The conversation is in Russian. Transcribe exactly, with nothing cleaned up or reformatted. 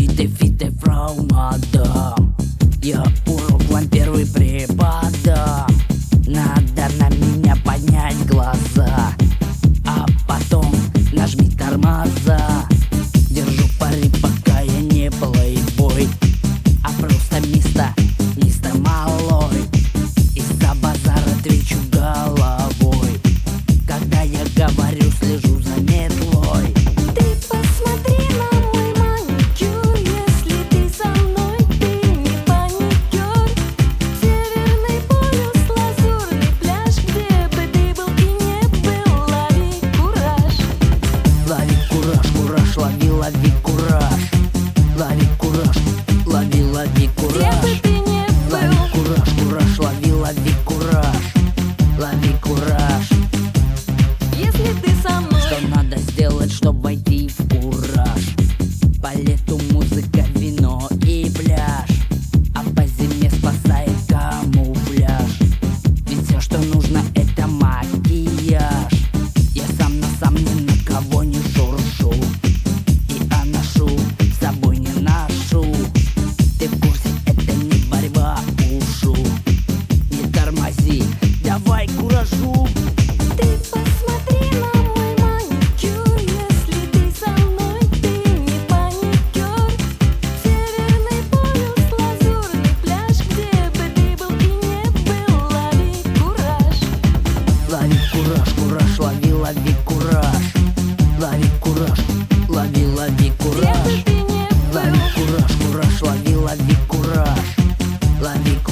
Фите, фите, фрау, мадам, я урок вам первый преподам. Надо на меня поднять глаза, а потом нажми тормоза. Держу пари, пока я не плейбой, а просто мистер, мистер малой. Из-за базара отвечу головой, когда я говорю, слежу за метлой. Ты посмотри на мой маникюр, если ты со мной, ты не паникер. Северный полюс, лазурный пляж, где бы ты был и не был, лови кураж. Лови кураж, кураж, лови, лови кураж. Лови кураж, лови, лови Где кураж. бы ты не Лови был, кураж, кураж, лови, лови кураж. Лови кураж. если ты со мной. Что надо сделать, чтобы войти в кураж? По лету музыка, вино и пляж, а по зиме спасает камуфляж. Ведь все, что нужно, это макияж. Я сам на сам ни на кого не шуршу, и а ношу с собой не ношу. Ты в курсе, это не борьба, ушу. Не тормози, давай куражу. Ты посмотри на мой маникюр, если ты со мной, ты не паникер. Северный полюс, лазурный пляж, где бы ты был и не был, лови кураж. Лови кураж, кураж, лови, лови кураж. Лови кураж, лови, лови Где кураж. бы ты не Лови был, кураж, кураж, лови, лови кураж. Лови кураж.